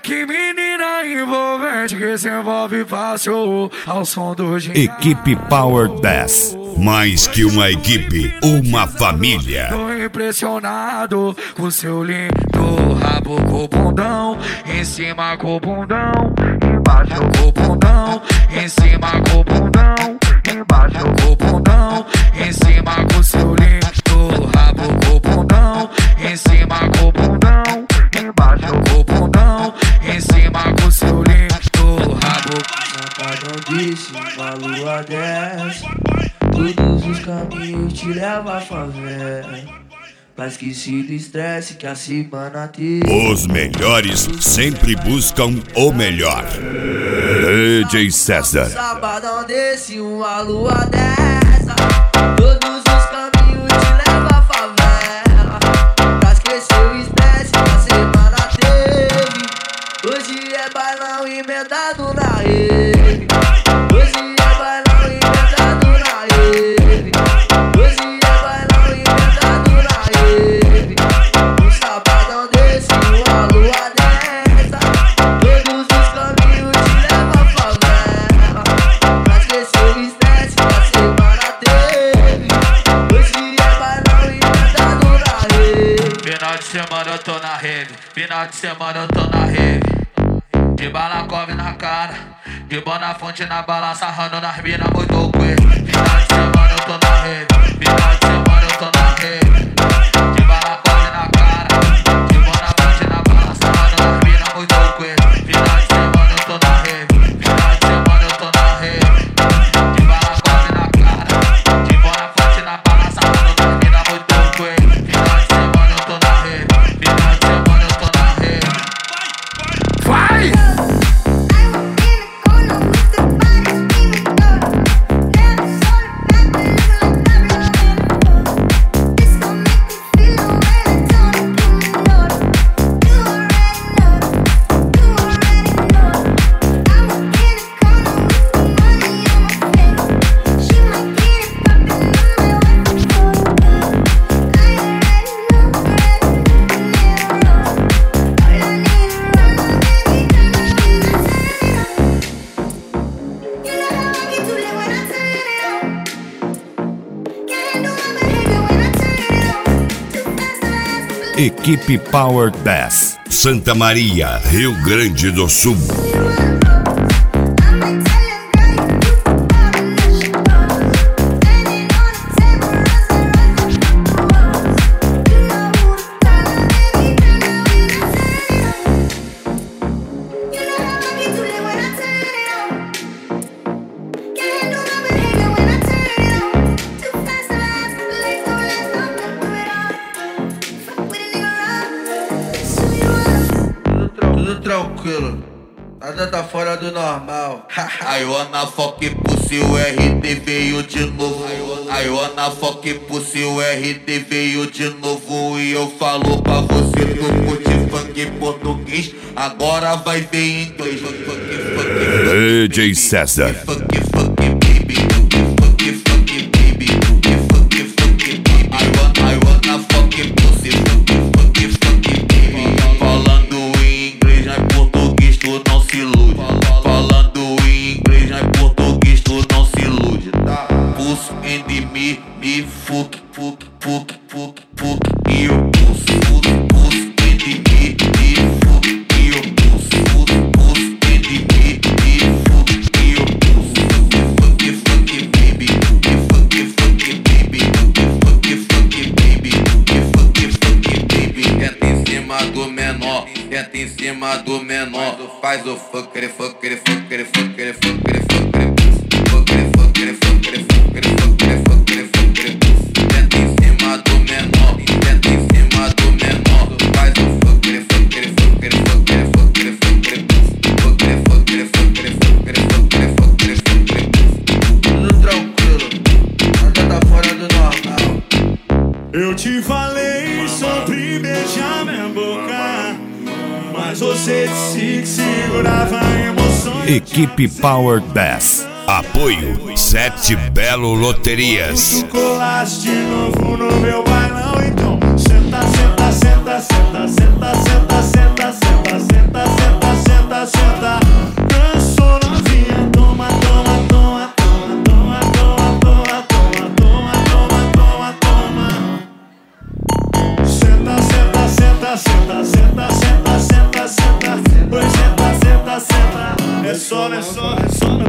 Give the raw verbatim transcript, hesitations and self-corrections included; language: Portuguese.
Que menina envolvente que se envolve fácil ao som do gingado. Equipe Power dez. Mais que uma equipe, uma família. Tô impressionado com seu lindo rabo com o bundão. Em cima com o bundão, embaixo com o bundão. Em cima com o bundão, embaixo com o bundão. Em cima com seu lindo rabo com o bundão. Em cima com o bundão, embaixo com o bundão. Em cima com seu lindo rabo. Não disse uma lua dessa. Todos os caminhos te levam à favela. Pra esquecer do estresse que a semana teve. Os melhores sempre buscam o melhor. D J César. Sabadão desse, uma lua dessa. Todos os caminhos te levam à favela. Pra esquecer o estresse que a semana teve. Hoje é bailão emendado na rede. Hoje é bailão emendado na rede. Hoje é bailão emendado na rede. Um sabadão desse, uma lua dessa. Todos os caminhos te levam à favela. Pra esquecer o estresse que a semana teve. Hoje é bailão emendado na rede. Final de semana eu tô na rede. Final de semana eu tô na rede. De balacove na cara, de Bonafonte na bala, sarrando nas mina muito coelho. Final de semana eu tô na rede, final de semana eu tô na rede. De balacove na cara, de Bonafonte na bala, sarrando nas mina muito coelho. Final de semana eu tô na rede, final de semana eu tô na rede. De balacove na cara, de Bonafonte na bala, sarrando nas mina muito coelho. Final de semana eu tô na rede, final de semana eu tô na rede. Vai! Equipe Power dez. Santa Maria, Rio Grande do Sul. Tranquilo, nada tá fora do normal. I wanna fuck pussy, o R D veio de novo. I wanna fuck pussy, o R D veio de novo. E eu falo pra você, tu curte funk português, agora vai ver inglês. Funk, funk, funk, D J César. Funk, funk, baby, funk, funk, baby, funk, funk, baby. I wanna, I wanna fuck pussy, funk, funk, funk, baby. Falando em inglês, não é português, tu não se ilude. Falando em inglês, não é português, tu não se ilude. Puss and me, me fuck, fuck, fuck, fuck, fuck. E eu puss, puss, puss and me, me fuck. E eu puss, puss, puss and me, me fuck. E eu puss, fuck, fuck, baby. Fuck, fuck, baby. Fuck, fuck, baby. Fuck, fuck, baby. Entra em cima do menor, entra em cima do menor. Faz o fucker, fucker, fucker, fucker, fucker, fucker. Fucker, fucker, fucker, fucker, fucker, fucker, fucker. Entra em cima do menor, entra em cima do menor. Faz o fucker, fucker, fucker, fucker, fucker, fucker. Fucker, fucker, fucker, fucker, fucker, fucker, fucker. Tudo tranquilo, nada tá fora do normal. Eu te falei sobre beijar minha boca, mas você disse que segurava emoções. Equipe Power dez. Apoio Sete Belo Loterias. Tu colaste de novo no meu bailão, então senta, senta, senta, senta, senta, senta, senta, senta, senta, senta, senta. só, não é só, é só no